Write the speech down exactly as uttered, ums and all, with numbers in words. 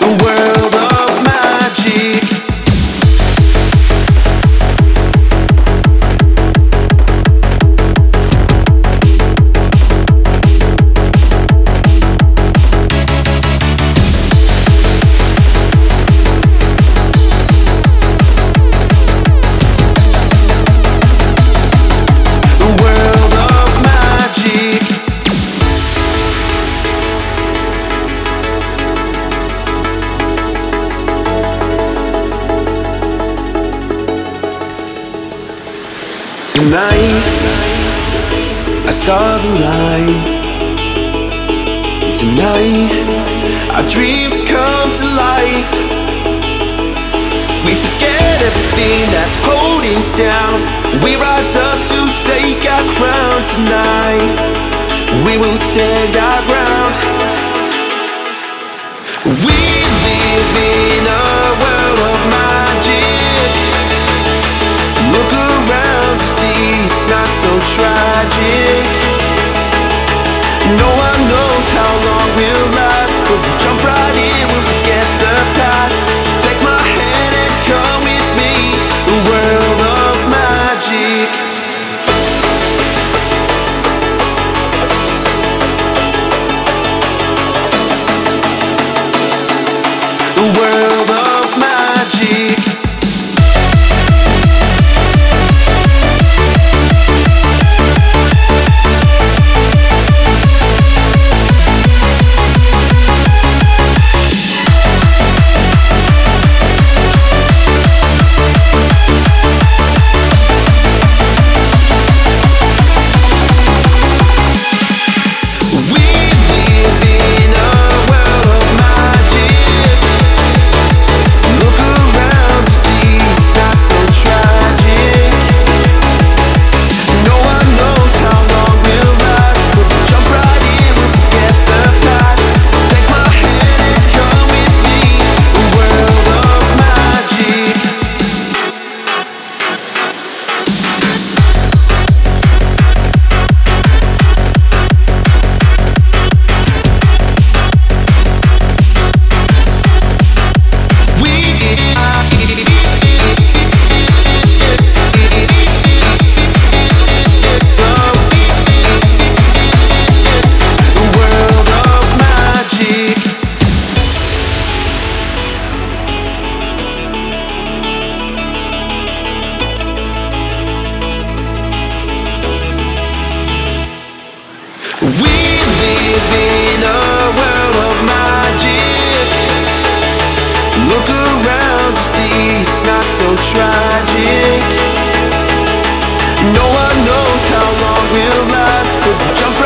world of magic. Tonight, our stars align. Tonight, our dreams come to life. We forget everything that's holding us down. We rise up to take our crown tonight. We will stand our ground. We live in a world of magic. Look around to see it's not so tragic. No one knows how long we'll last, but we'll jump right in, we'll forget the past. Take my hand and come with me, a world of magic. A world of magic. We live in a world of magic. Look around to see it's not so tragic. No one knows how long we'll last, but we'll jump right